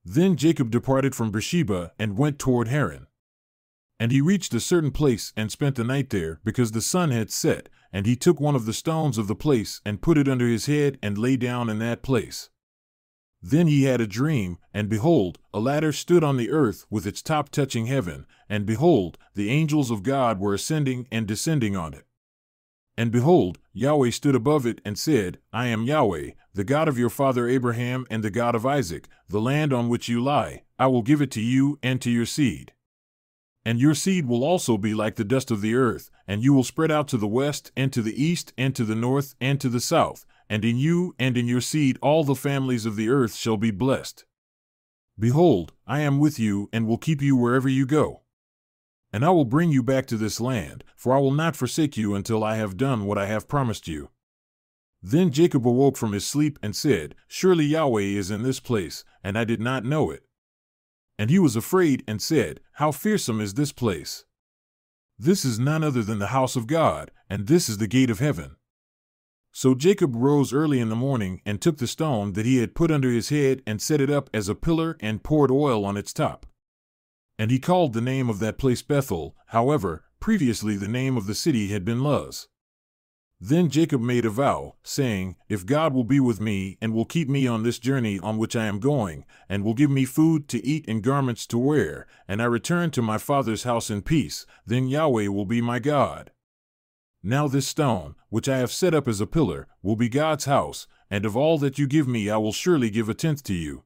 Then Jacob departed from Beersheba and went toward Haran. And he reached a certain place and spent the night there, because the sun had set, and he took one of the stones of the place and put it under his head and lay down in that place. Then he had a dream, and behold, a ladder stood on the earth with its top touching heaven, and behold, the angels of God were ascending and descending on it. And behold, Yahweh stood above it and said, I am Yahweh, the God of your father Abraham and the God of Isaac. The land on which you lie, I will give it to you and to your seed. And your seed will also be like the dust of the earth, and you will spread out to the west and to the east and to the north and to the south, and in you and in your seed all the families of the earth shall be blessed. Behold, I am with you and will keep you wherever you go. And I will bring you back to this land, for I will not forsake you until I have done what I have promised you. Then Jacob awoke from his sleep and said, Surely Yahweh is in this place, and I did not know it. And he was afraid and said, How fearsome is this place! This is none other than the house of God, and this is the gate of heaven. So Jacob rose early in the morning and took the stone that he had put under his head and set it up as a pillar and poured oil on its top. And he called the name of that place Bethel. However, previously the name of the city had been Luz. Then Jacob made a vow, saying, If God will be with me and will keep me on this journey on which I am going, and will give me food to eat and garments to wear, and I return to my father's house in peace, then Yahweh will be my God. Now this stone, which I have set up as a pillar, will be God's house, and of all that you give me I will surely give a tenth to you.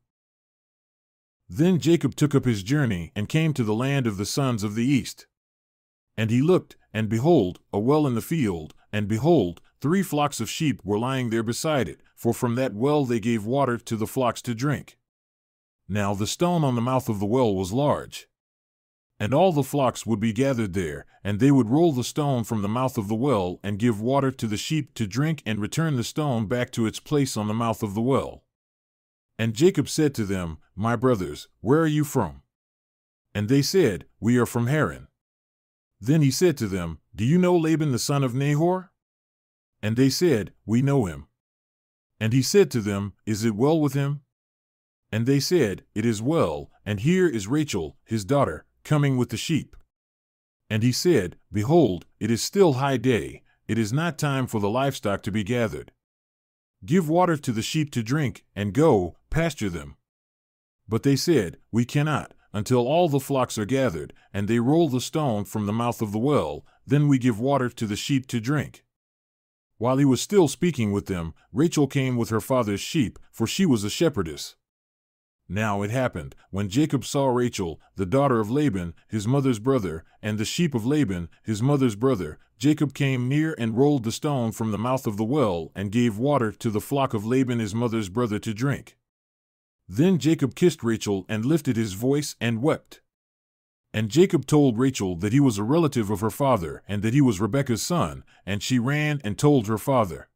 Then Jacob took up his journey and came to the land of the sons of the east. And he looked, and behold, a well in the field, and behold, 3 flocks of sheep were lying there beside it, for from that well they gave water to the flocks to drink. Now the stone on the mouth of the well was large. And all the flocks would be gathered there, and they would roll the stone from the mouth of the well and give water to the sheep to drink and return the stone back to its place on the mouth of the well. And Jacob said to them, My brothers, where are you from? And they said, We are from Haran. Then he said to them, Do you know Laban the son of Nahor? And they said, We know him. And he said to them, Is it well with him? And they said, It is well, and here is Rachel, his daughter, coming with the sheep. And he said, Behold, it is still high day, it is not time for the livestock to be gathered. Give water to the sheep to drink, and go, pasture them. But they said, We cannot, until all the flocks are gathered, and they roll the stone from the mouth of the well, then we give water to the sheep to drink. While he was still speaking with them, Rachel came with her father's sheep, for she was a shepherdess. Now it happened, when Jacob saw Rachel, the daughter of Laban, his mother's brother, and the sheep of Laban, his mother's brother, Jacob came near and rolled the stone from the mouth of the well and gave water to the flock of Laban his mother's brother to drink. Then Jacob kissed Rachel and lifted his voice and wept. And Jacob told Rachel that he was a relative of her father and that he was Rebekah's son, and she ran and told her father.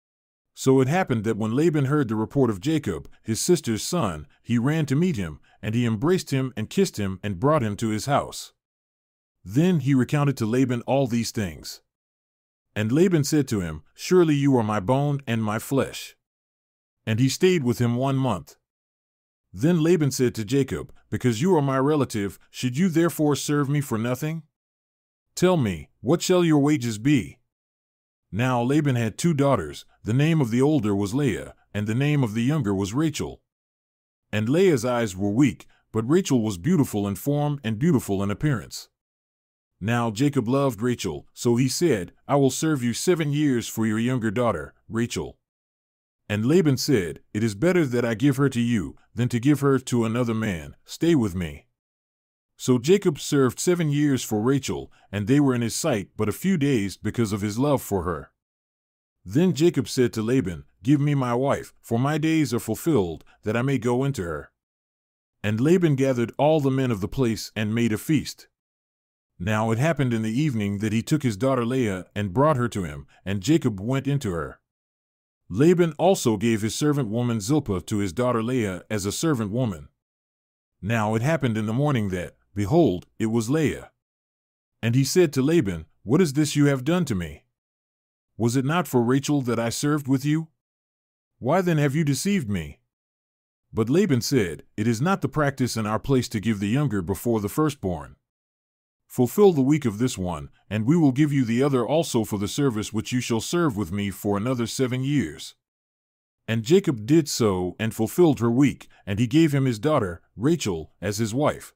So it happened that when Laban heard the report of Jacob, his sister's son, he ran to meet him, and he embraced him and kissed him and brought him to his house. Then he recounted to Laban all these things. And Laban said to him, Surely you are my bone and my flesh. And he stayed with him 1 month. Then Laban said to Jacob, Because you are my relative, should you therefore serve me for nothing? Tell me, what shall your wages be? Now Laban had 2 daughters, the name of the older was Leah, and the name of the younger was Rachel. And Leah's eyes were weak, but Rachel was beautiful in form and beautiful in appearance. Now Jacob loved Rachel, so he said, I will serve you 7 years for your younger daughter, Rachel. And Laban said, It is better that I give her to you than to give her to another man. Stay with me. So Jacob served 7 years for Rachel, and they were in his sight but a few days because of his love for her. Then Jacob said to Laban, Give me my wife, for my days are fulfilled, that I may go into her. And Laban gathered all the men of the place and made a feast. Now it happened in the evening that he took his daughter Leah and brought her to him, and Jacob went into her. Laban also gave his servant woman Zilpah to his daughter Leah as a servant woman. Now it happened in the morning that, behold, it was Leah. And he said to Laban, What is this you have done to me? Was it not for Rachel that I served with you? Why then have you deceived me? But Laban said, It is not the practice in our place to give the younger before the firstborn. Fulfill the week of this one, and we will give you the other also for the service which you shall serve with me for another 7 years. And Jacob did so and fulfilled her week, and he gave him his daughter, Rachel, as his wife.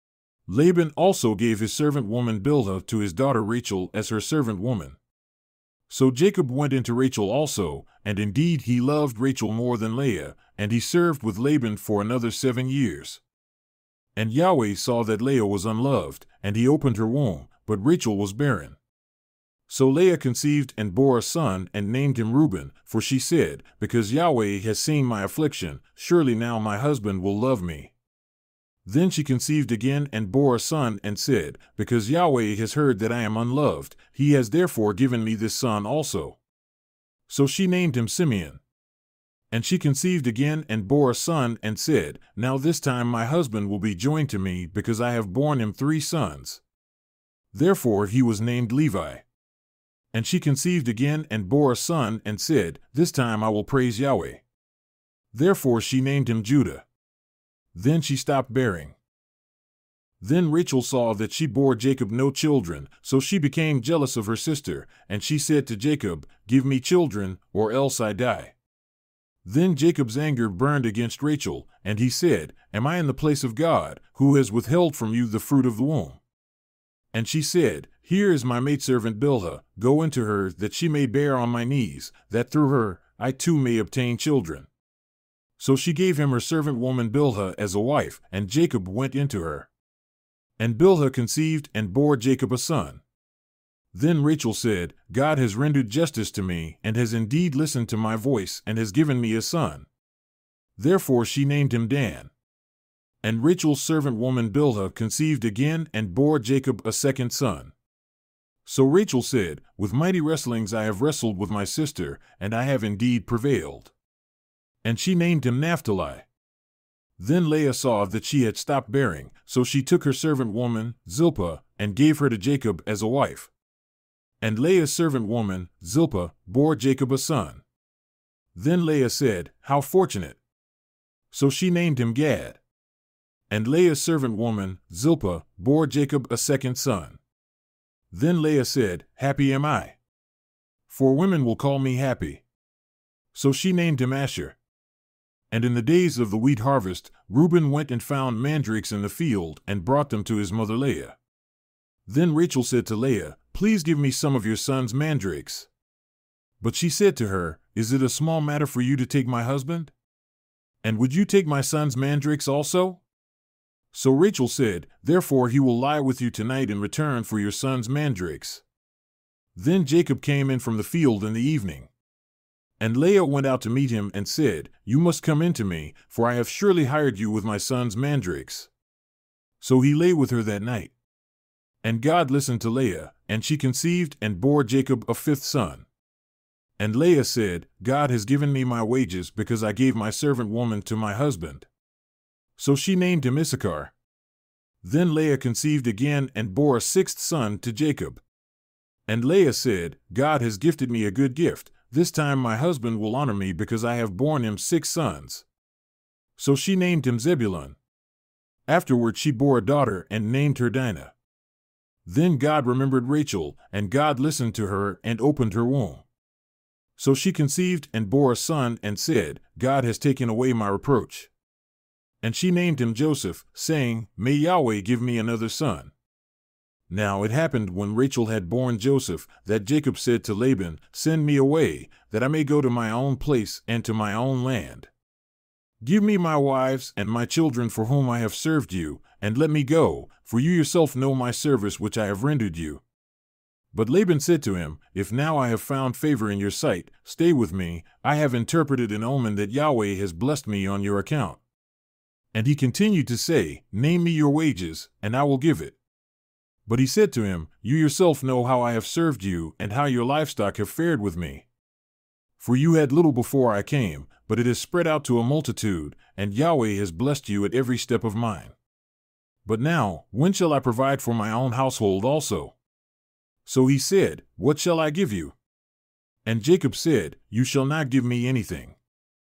Laban also gave his servant woman Bilhah to his daughter Rachel as her servant woman. So Jacob went into Rachel also, and indeed he loved Rachel more than Leah, and he served with Laban for another 7 years. And Yahweh saw that Leah was unloved, and he opened her womb, but Rachel was barren. So Leah conceived and bore a son, and named him Reuben, for she said, Because Yahweh has seen my affliction, surely now my husband will love me. Then she conceived again and bore a son, and said, Because Yahweh has heard that I am unloved, he has therefore given me this son also. So she named him Simeon. And she conceived again and bore a son, and said, Now this time my husband will be joined to me, because I have borne him 3 sons. Therefore he was named Levi. And she conceived again and bore a son, and said, This time I will praise Yahweh. Therefore she named him Judah. Then she stopped bearing. Then Rachel saw that she bore Jacob no children, so she became jealous of her sister, and she said to Jacob, Give me children, or else I die. Then Jacob's anger burned against Rachel, and he said, Am I in the place of God, who has withheld from you the fruit of the womb? And she said, Here is my maidservant Bilhah, go into her, that she may bear on my knees, that through her I too may obtain children. So she gave him her servant woman Bilhah as a wife, and Jacob went into her. And Bilhah conceived and bore Jacob a son. Then Rachel said, God has rendered justice to me, and has indeed listened to my voice, and has given me a son. Therefore she named him Dan. And Rachel's servant woman Bilhah conceived again and bore Jacob a second son. So Rachel said, With mighty wrestlings I have wrestled with my sister, and I have indeed prevailed. And she named him Naphtali. Then Leah saw that she had stopped bearing, so she took her servant woman, Zilpah, and gave her to Jacob as a wife. And Leah's servant woman, Zilpah, bore Jacob a son. Then Leah said, How fortunate! So she named him Gad. And Leah's servant woman, Zilpah, bore Jacob a second son. Then Leah said, Happy am I, for women will call me happy. So she named him Asher. And in the days of the wheat harvest, Reuben went and found mandrakes in the field, and brought them to his mother Leah. Then Rachel said to Leah, Please give me some of your son's mandrakes. But she said to her, Is it a small matter for you to take my husband? And would you take my son's mandrakes also? So Rachel said, Therefore he will lie with you tonight in return for your son's mandrakes. Then Jacob came in from the field in the evening. And Leah went out to meet him and said, You must come in to me, for I have surely hired you with my son's mandrakes. So he lay with her that night. And God listened to Leah, and she conceived and bore Jacob a 5th son. And Leah said, God has given me my wages, because I gave my servant woman to my husband. So she named him Issachar. Then Leah conceived again and bore a 6th son to Jacob. And Leah said, God has gifted me a good gift. This time my husband will honor me, because I have borne him 6 sons. So she named him Zebulun. Afterward she bore a daughter and named her Dinah. Then God remembered Rachel, and God listened to her and opened her womb. So she conceived and bore a son, and said, God has taken away my reproach. And she named him Joseph, saying, May Yahweh give me another son. Now it happened, when Rachel had borne Joseph, that Jacob said to Laban, Send me away, that I may go to my own place and to my own land. Give me my wives and my children for whom I have served you, and let me go, for you yourself know my service which I have rendered you. But Laban said to him, If now I have found favor in your sight, stay with me. I have interpreted an omen that Yahweh has blessed me on your account. And he continued to say, Name me your wages, and I will give it. But he said to him, You yourself know how I have served you, and how your livestock have fared with me. For you had little before I came, but it has spread out to a multitude, and Yahweh has blessed you at every step of mine. But now, when shall I provide for my own household also? So he said, What shall I give you? And Jacob said, You shall not give me anything.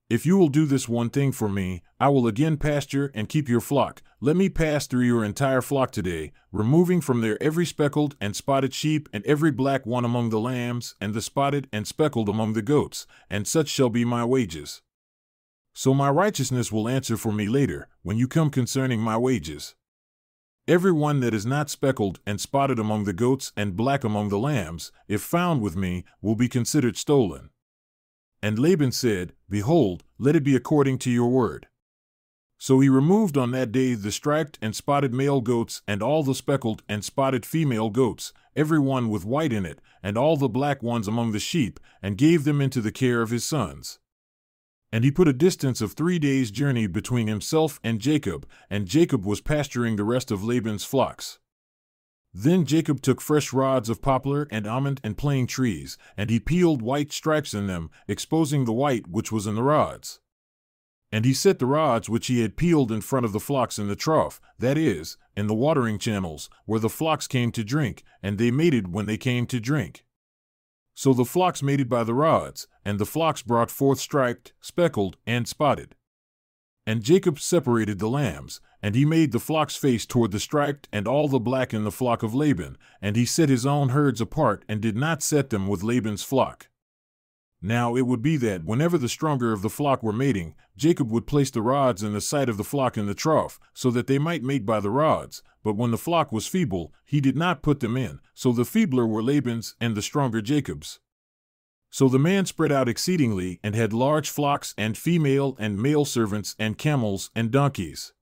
If you will do this one thing for me, I will again pasture and keep your flock. Let me pass through your entire flock today, removing from there every speckled and spotted sheep and every black one among the lambs and the spotted and speckled among the goats, and such shall be my wages. So my righteousness will answer for me later, when you come concerning my wages. Every one that is not speckled and spotted among the goats and black among the lambs, if found with me, will be considered stolen. And Laban said, Behold, let it be according to your word. So he removed on that day the striped and spotted male goats and all the speckled and spotted female goats, every one with white in it, and all the black ones among the sheep, and gave them into the care of his sons. And he put a distance of 3 days' journey between himself and Jacob was pasturing the rest of Laban's flocks. Then Jacob took fresh rods of poplar and almond and plane trees, and he peeled white stripes in them, exposing the white which was in the rods. And he set the rods which he had peeled in front of the flocks in the trough, that is, in the watering channels, where the flocks came to drink, and they mated when they came to drink. So the flocks mated by the rods, and the flocks brought forth striped, speckled, and spotted. And Jacob separated the lambs, and he made the flocks face toward the striped and all the black in the flock of Laban, and he set his own herds apart and did not set them with Laban's flock. Now it would be that whenever the stronger of the flock were mating, Jacob would place the rods in the sight of the flock in the trough, so that they might mate by the rods, but when the flock was feeble, he did not put them in, so the feebler were Laban's and the stronger Jacob's. So the man spread out exceedingly, and had large flocks and female and male servants and camels and donkeys.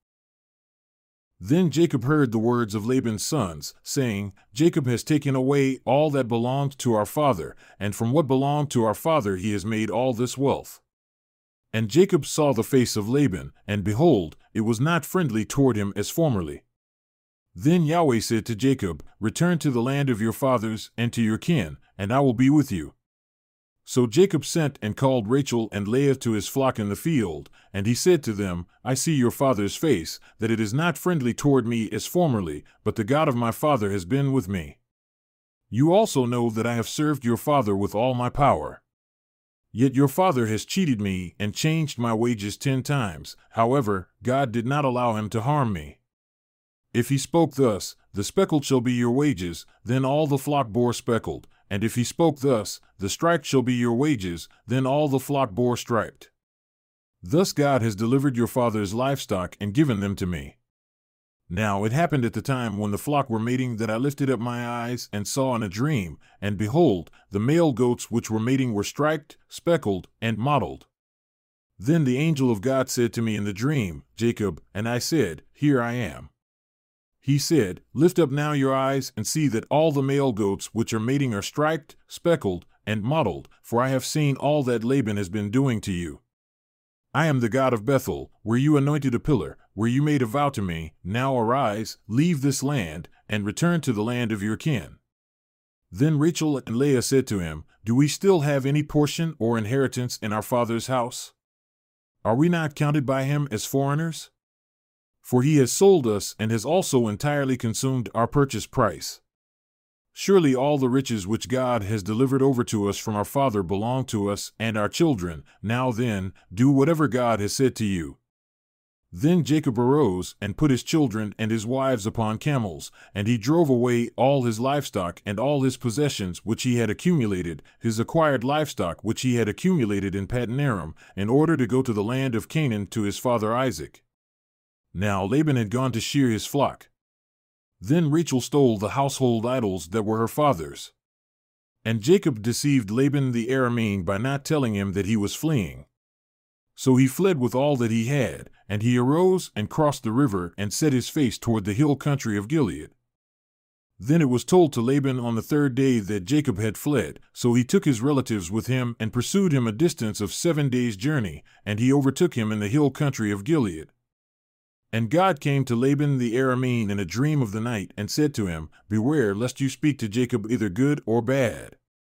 Then Jacob heard the words of Laban's sons, saying, Jacob has taken away all that belonged to our father, and from what belonged to our father he has made all this wealth. And Jacob saw the face of Laban, and behold, it was not friendly toward him as formerly. Then Yahweh said to Jacob, Return to the land of your fathers and to your kin, and I will be with you. So Jacob sent and called Rachel and Leah to his flock in the field, and he said to them, I see your father's face, that it is not friendly toward me as formerly, but the God of my father has been with me. You also know that I have served your father with all my power. Yet your father has cheated me and changed my wages 10 times. However, God did not allow him to harm me. If he spoke thus, the speckled shall be your wages, then all the flock bore speckled. And if he spoke thus, the striped shall be your wages, then all the flock bore striped. Thus God has delivered your father's livestock and given them to me. Now it happened at the time when the flock were mating that I lifted up my eyes and saw in a dream, and behold, the male goats which were mating were striped, speckled, and mottled. Then the angel of God said to me in the dream, Jacob, and I said, Here I am. He said, Lift up now your eyes and see that all the male goats which are mating are striped, speckled, and mottled, for I have seen all that Laban has been doing to you. I am the God of Bethel, where you anointed a pillar, where you made a vow to me. Now arise, leave this land, and return to the land of your kin. Then Rachel and Leah said to him, Do we still have any portion or inheritance in our father's house? Are we not counted by him as foreigners? For he has sold us and has also entirely consumed our purchase price. Surely all the riches which God has delivered over to us from our father belong to us and our children. Now then, do whatever God has said to you. Then Jacob arose and put his children and his wives upon camels, and he drove away all his livestock and all his possessions which he had accumulated, his acquired livestock which he had accumulated in Paddan Aram, in order to go to the land of Canaan to his father Isaac. Now Laban had gone to shear his flock. Then Rachel stole the household idols that were her father's. And Jacob deceived Laban the Aramean by not telling him that he was fleeing. So he fled with all that he had, and he arose and crossed the river and set his face toward the hill country of Gilead. Then it was told to Laban on the 3rd day that Jacob had fled, so he took his relatives with him and pursued him a distance of 7 days' journey, and he overtook him in the hill country of Gilead. And God came to Laban the Aramean in a dream of the night and said to him, Beware lest you speak to Jacob either good or bad.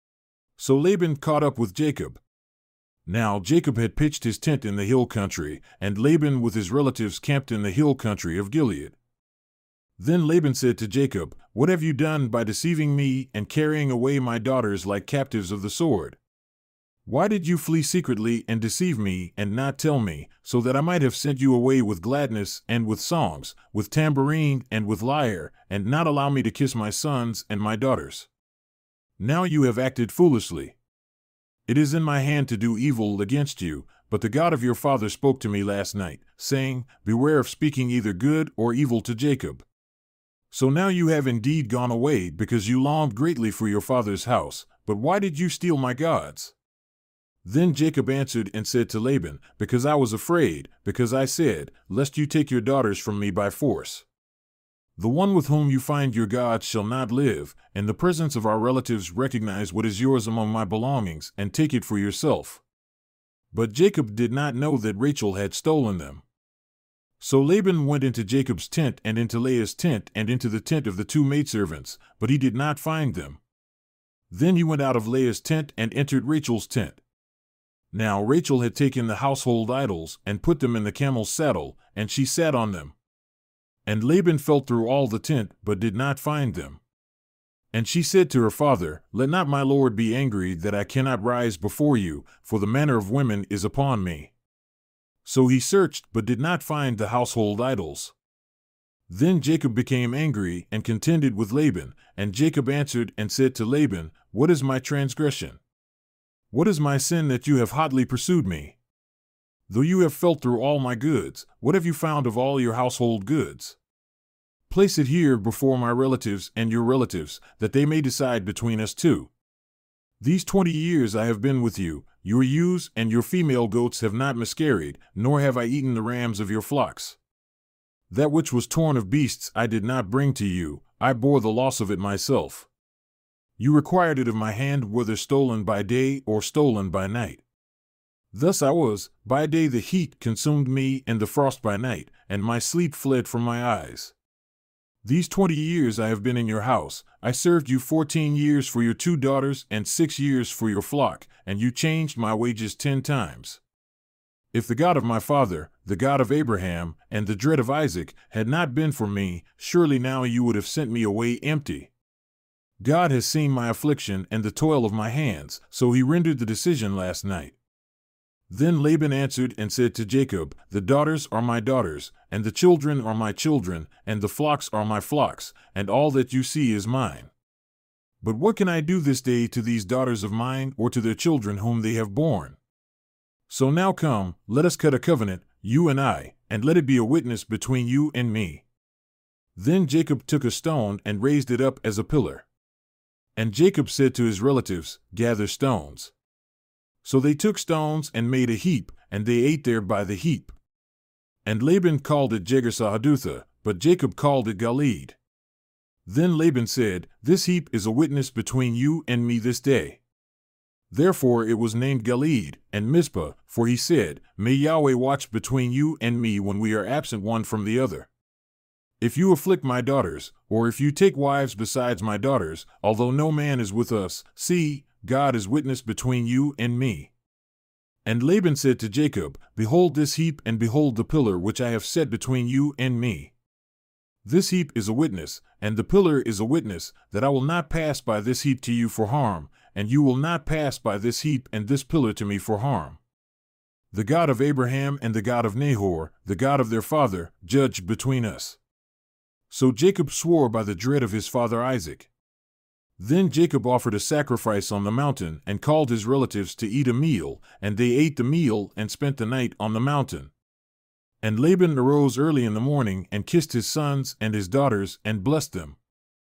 So Laban caught up with Jacob. Now Jacob had pitched his tent in the hill country, and Laban with his relatives camped in the hill country of Gilead. Then Laban said to Jacob, What have you done by deceiving me and carrying away my daughters like captives of the sword? Why did you flee secretly and deceive me and not tell me, so that I might have sent you away with gladness and with songs, with tambourine and with lyre, and not allow me to kiss my sons and my daughters? Now you have acted foolishly. It is in my hand to do evil against you, but the God of your father spoke to me last night, saying, Beware of speaking either good or evil to Jacob. So now you have indeed gone away, because you longed greatly for your father's house, but why did you steal my gods? Then Jacob answered and said to Laban, Because I was afraid, because I said, Lest you take your daughters from me by force. The one with whom you find your gods shall not live. In the presence of our relatives recognize what is yours among my belongings, and take it for yourself. But Jacob did not know that Rachel had stolen them. So Laban went into Jacob's tent and into Leah's tent and into the tent of the two maidservants, but he did not find them. Then he went out of Leah's tent and entered Rachel's tent. Now Rachel had taken the household idols and put them in the camel's saddle, and she sat on them. And Laban felt through all the tent, but did not find them. And she said to her father, Let not my lord be angry that I cannot rise before you, for the manner of women is upon me. So he searched, but did not find the household idols. Then Jacob became angry and contended with Laban, and Jacob answered and said to Laban, What is my transgression? What is my sin that you have hotly pursued me? Though you have felt through all my goods, what have you found of all your household goods? Place it here before my relatives and your relatives, that they may decide between us two. These 20 years I have been with you, your ewes and your female goats have not miscarried, nor have I eaten the rams of your flocks. That which was torn of beasts I did not bring to you, I bore the loss of it myself. You required it of my hand, whether stolen by day or stolen by night. Thus I was, by day the heat consumed me and the frost by night, and my sleep fled from my eyes. These 20 years I have been in your house. I served you 14 years for your 2 daughters and 6 years for your flock, and you changed my wages 10 times. If the God of my father, the God of Abraham, and the dread of Isaac had not been for me, surely now you would have sent me away empty. God has seen my affliction and the toil of my hands, so he rendered the decision last night. Then Laban answered and said to Jacob, The daughters are my daughters, and the children are my children, and the flocks are my flocks, and all that you see is mine. But what can I do this day to these daughters of mine or to their children whom they have borne? So now come, let us cut a covenant, you and I, and let it be a witness between you and me. Then Jacob took a stone and raised it up as a pillar. And Jacob said to his relatives, Gather stones. So they took stones and made a heap, and they ate there by the heap. And Laban called it Jegar-sahadutha, but Jacob called it Galeed. Then Laban said, This heap is a witness between you and me this day. Therefore it was named Galeed and Mizpah, for he said, May Yahweh watch between you and me when we are absent one from the other. If you afflict my daughters, or if you take wives besides my daughters, although no man is with us, see, God is witness between you and me. And Laban said to Jacob, Behold this heap, and behold the pillar which I have set between you and me. This heap is a witness, and the pillar is a witness, that I will not pass by this heap to you for harm, and you will not pass by this heap and this pillar to me for harm. The God of Abraham and the God of Nahor, the God of their father, judged between us. So Jacob swore by the dread of his father Isaac. Then Jacob offered a sacrifice on the mountain and called his relatives to eat a meal, and they ate the meal and spent the night on the mountain. And Laban arose early in the morning and kissed his sons and his daughters and blessed them.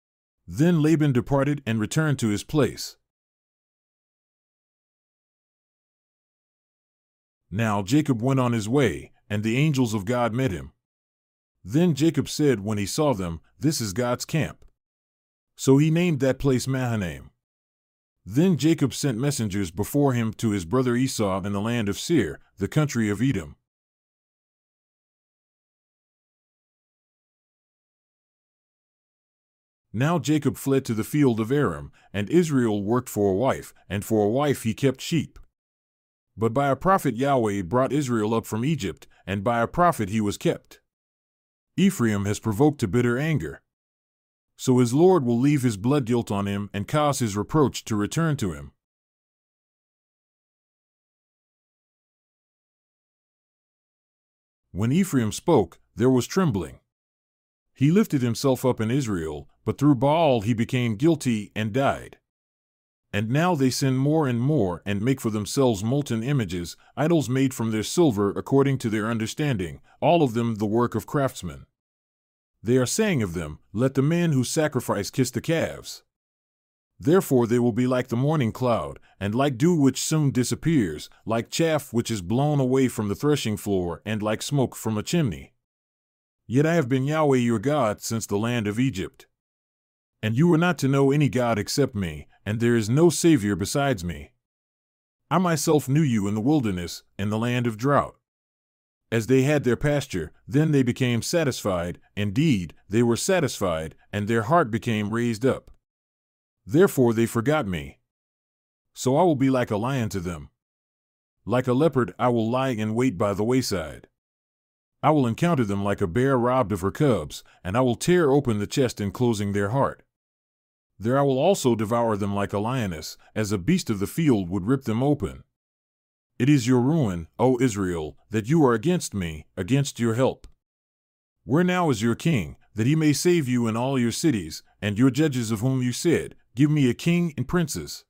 Then Laban departed and returned to his place. Now Jacob went on his way, and the angels of God met him. Then Jacob said when he saw them, This is God's camp. So he named that place Mahanaim. Then Jacob sent messengers before him to his brother Esau in the land of Seir, the country of Edom. Now Jacob fled to the field of Aram, and Israel worked for a wife, and for a wife he kept sheep. But by a prophet Yahweh brought Israel up from Egypt, and by a prophet he was kept. Ephraim has provoked to bitter anger. So his Lord will leave his blood guilt on him and cause his reproach to return to him. When Ephraim spoke, there was trembling. He lifted himself up in Israel, but through Baal he became guilty and died. And now they sin more and more and make for themselves molten images, idols made from their silver according to their understanding, all of them the work of craftsmen. They are saying of them, "Let the men who sacrifice kiss the calves." Therefore they will be like the morning cloud, and like dew which soon disappears, like chaff which is blown away from the threshing floor, and like smoke from a chimney. Yet I have been Yahweh your God since the land of Egypt. And you were not to know any God except me, and there is no Savior besides me. I myself knew you in the wilderness, in the land of drought. As they had their pasture, then they became satisfied, indeed, they were satisfied, and their heart became raised up. Therefore they forgot me. So I will be like a lion to them. Like a leopard I will lie in wait by the wayside. I will encounter them like a bear robbed of her cubs, and I will tear open the chest enclosing their heart. There I will also devour them like a lioness, as a beast of the field would rip them open. It is your ruin, O Israel, that you are against me, against your help. Where now is your king, that he may save you in all your cities, and your judges of whom you said, "Give me a king and princes"?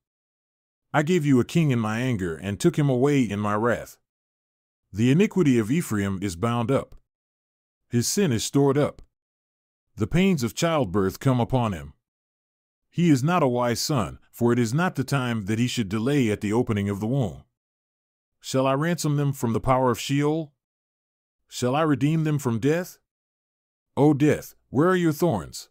I gave you a king in my anger and took him away in my wrath. The iniquity of Ephraim is bound up. His sin is stored up. The pains of childbirth come upon him. He is not a wise son, for it is not the time that he should delay at the opening of the womb. Shall I ransom them from the power of Sheol? Shall I redeem them from death? O death, where are your thorns?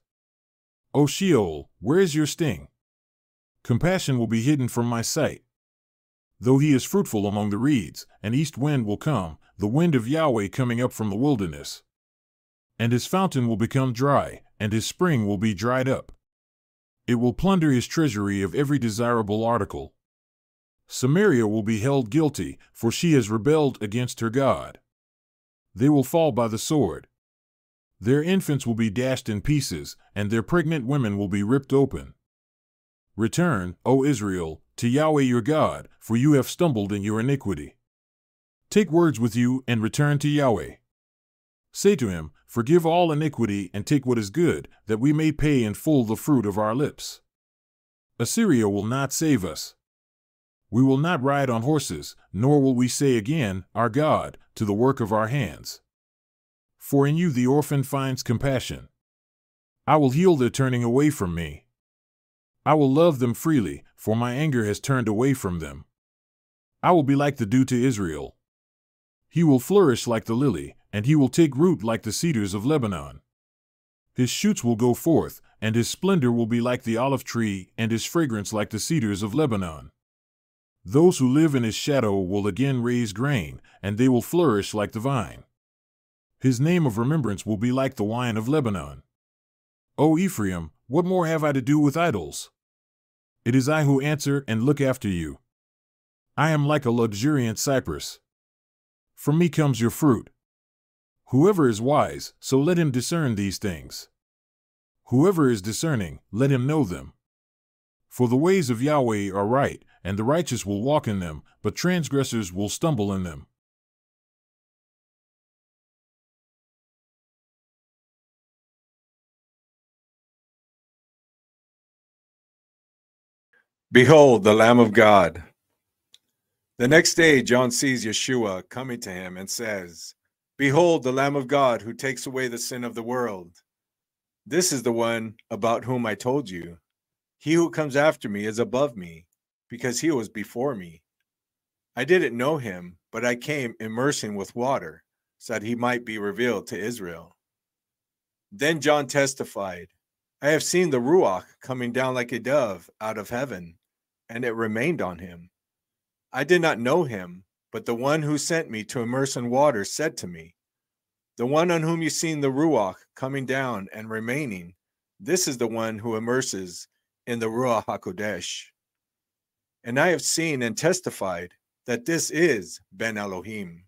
O Sheol, where is your sting? Compassion will be hidden from my sight. Though he is fruitful among the reeds, an east wind will come, the wind of Yahweh coming up from the wilderness. And his fountain will become dry, and his spring will be dried up. It will plunder his treasury of every desirable article. Samaria will be held guilty, for she has rebelled against her God. They will fall by the sword. Their infants will be dashed in pieces, and their pregnant women will be ripped open. Return, O Israel, to Yahweh your God, for you have stumbled in your iniquity. Take words with you and return to Yahweh. Say to him, "Forgive all iniquity and take what is good, that we may pay in full the fruit of our lips." Assyria will not save us. We will not ride on horses, nor will we say again, "Our God," to the work of our hands. For in you the orphan finds compassion. I will heal their turning away from me. I will love them freely, for my anger has turned away from them. I will be like the dew to Israel. He will flourish like the lily, and he will take root like the cedars of Lebanon. His shoots will go forth, and his splendor will be like the olive tree, and his fragrance like the cedars of Lebanon. Those who live in his shadow will again raise grain, and they will flourish like the vine. His name of remembrance will be like the wine of Lebanon. O Ephraim, what more have I to do with idols? It is I who answer and look after you. I am like a luxuriant cypress. From me comes your fruit. Whoever is wise, so let him discern these things. Whoever is discerning, let him know them. For the ways of Yahweh are right, and the righteous will walk in them, but transgressors will stumble in them. Behold, the Lamb of God. The next day, John sees Yeshua coming to him and says, "Behold, the Lamb of God who takes away the sin of the world. This is the one about whom I told you. He who comes after me is above me, because he was before me. I didn't know him, but I came immersing with water, so that he might be revealed to Israel." Then John testified, "I have seen the Ruach coming down like a dove out of heaven, and it remained on him. I did not know him, but the one who sent me to immerse in water said to me, 'The one on whom you've seen the Ruach coming down and remaining, this is the one who immerses in the Ruach HaKodesh.' And I have seen and testified that this is Ben Elohim."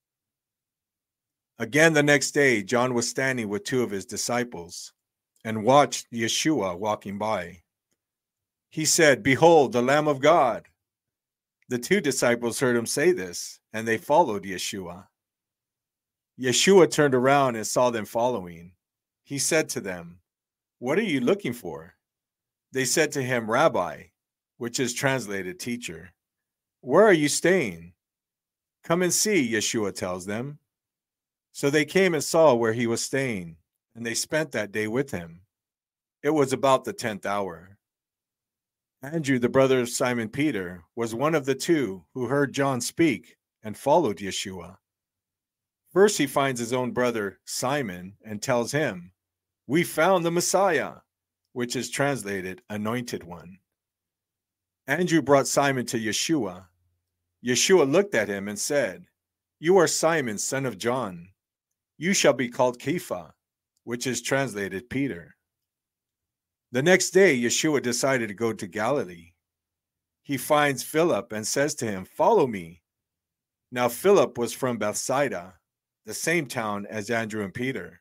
Again the next day, John was standing with two of his disciples and watched Yeshua walking by. He said, "Behold, the Lamb of God." The two disciples heard him say this, and they followed Yeshua. Yeshua turned around and saw them following. He said to them, "What are you looking for?" They said to him, "Rabbi," which is translated teacher, "where are you staying?" "Come and see," Yeshua tells them. So they came and saw where he was staying, and they spent that day with him. It was about the 10th hour. Andrew, the brother of Simon Peter, was one of the two who heard John speak and followed Yeshua. First, he finds his own brother Simon and tells him, "We found the Messiah," which is translated anointed one. Andrew brought Simon to Yeshua. Yeshua looked at him and said, "You are Simon, son of John. You shall be called Kepha," which is translated Peter. The next day, Yeshua decided to go to Galilee. He finds Philip and says to him, "Follow me." Now, Philip was from Bethsaida, the same town as Andrew and Peter.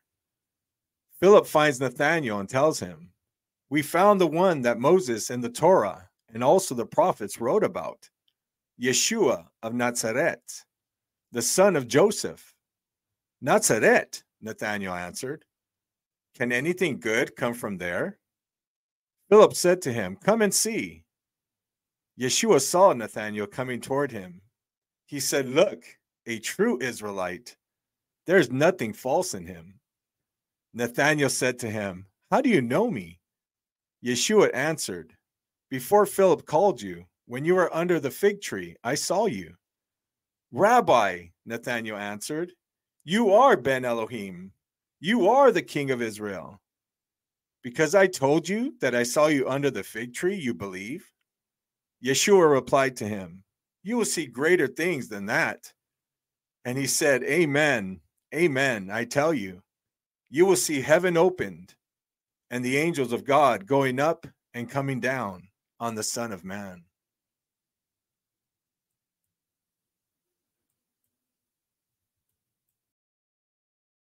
Philip finds Nathanael and tells him, "We found the one that Moses and the Torah and also the prophets wrote about, Yeshua of Nazareth, the son of Joseph." "Nazareth," Nathanael answered. "Can anything good come from there?" Philip said to him, "Come and see." Yeshua saw Nathanael coming toward him. He said, "Look, a true Israelite. There's nothing false in him." Nathanael said to him, "How do you know me?" Yeshua answered, "Before Philip called you, when you were under the fig tree, I saw you." "Rabbi," Nathanael answered, "you are Ben Elohim. You are the King of Israel. Because I told you that I saw you under the fig tree, you believe?" Yeshua replied to him, "You will see greater things than that." And he said, "Amen, amen, I tell you, you will see heaven opened and the angels of God going up and coming down on the Son of Man."